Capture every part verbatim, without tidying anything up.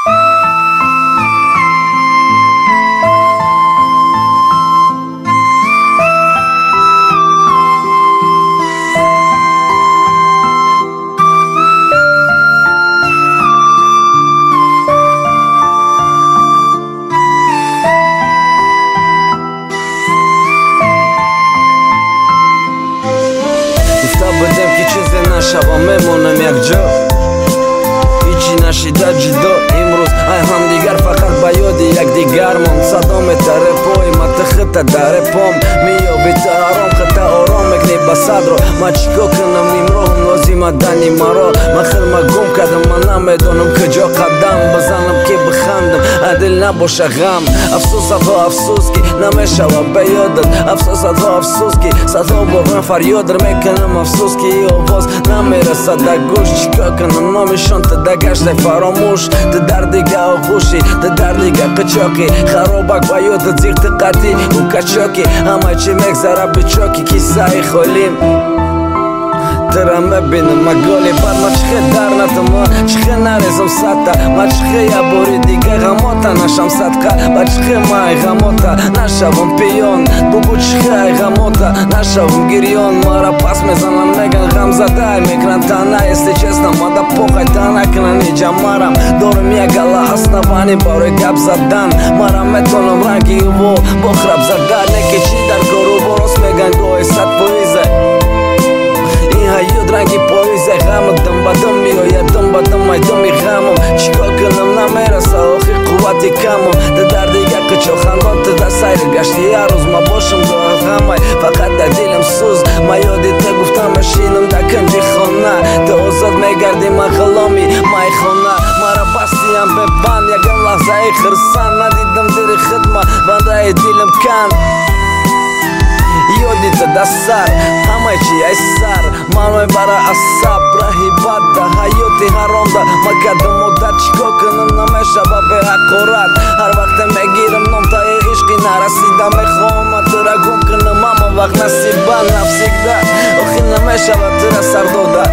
بدیم که چیزی نشوم میمونم یک جا هیچی نشیده جدا امروز ای هم دیگر فقط با یاد یک دیگرمان صدام تره پای ما تخت در پام میابی تا آرام خط آرام مکنی بسد رو ما چیکا کنم امروز لازم دنی مرا ما خلما گم کردم من نمیدانم کجا قدم بزنم که بخندم عدل نباشه غم افسوست ها افسوس که نمیشوم به یادت افسوست ها افسوس که صدا با فریاد میکنم افسوس که ای آواز نمیرسه در گوش چیکا کنم نمیشون تا دگشت فراموش تا دردگه آغوشی تا دردگه قچاکی خرابک با یادت زیخت قطی و کچاکی همه چی میگذره بچاکی کیسه خالیم ترا میبینم مگالی بر ما چخه در نتما چخه نریزم سطح ما چخه یه باری دیگه غماتا نشم صدقه با چخه ما ای غماتا نشوم پیان بگو چخه ای غماتا نشوم گریان ما را پس میزنن میگن غم زده ای میکنن تنه استی چستم ما دا پوخای تنه کنن ایجا مرم دارم یک الله حسنوانی باره گب زدن ما را میتونم رنگی و بخرب زدن نکی چی در گرو براست میگن گوی صد پویزه یاد رنگی پاییزه غم دم بدم میآید دم بدم ای دمی غمم چیکار کنم نمیرسه آخی قوتی کمم در دردیگه قچا خندان تا در سیر گشتی هر روز ما باشم دار غمای فقط در دلم سوز ما یادی تا گفتم مشینم در کنجی خانه تا آزاد میگردی من غلامی مای خانه مرا بستیم به بند یکم لحظه ای خرسان ندیدم دیر خدمه بنده ای دلم کن یادی تا دست سر همه چی ای سر منوی برای اصاب راهی بد ده حیاتی حرام ده ما کدم مدت چیکا کنم نمیشه و به حقارت هر وقت میگیرم نام تا ای عشقی نرسیدم میخوام تو را گم کنم اما وقت نصیبا نفسیک ده آخی نمیشه و تو را سر داده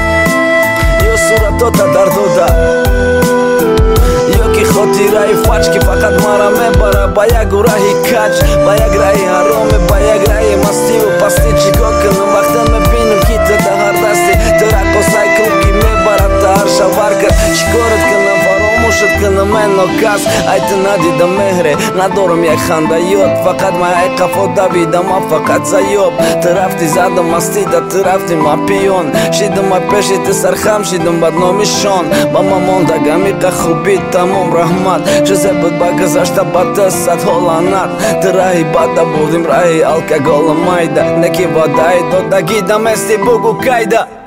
یا صورتا تا در داده یا که خاطره فچ که فقط مرا میبره با یک راهی کچ با یک راهی حرامه با یک راهی مستی و پستی چیکار کنم وقتا میبینم که تو در هر دستی تو رقصای کلوب که میبره تا هر شور کرد چیکارت کنم فراموشت کنم من ناکس ای تو ندیدم مهره ندارم یک خنده یاد فقط ما ای قفا دویدم ما فقط زیاب تو رفتی زدم مستی ده تو رفتی ما پیون شیدم ما پیشی تو سرخم شیدم بدنامی شان با ما ماندگم ایقا خوبی تمام رحمت چیزه بود با گذشته با تو صد لعنت تو راهی بادا بودیم راهی الکگال مایده نکی وادای دادگی دم استی بگو کایده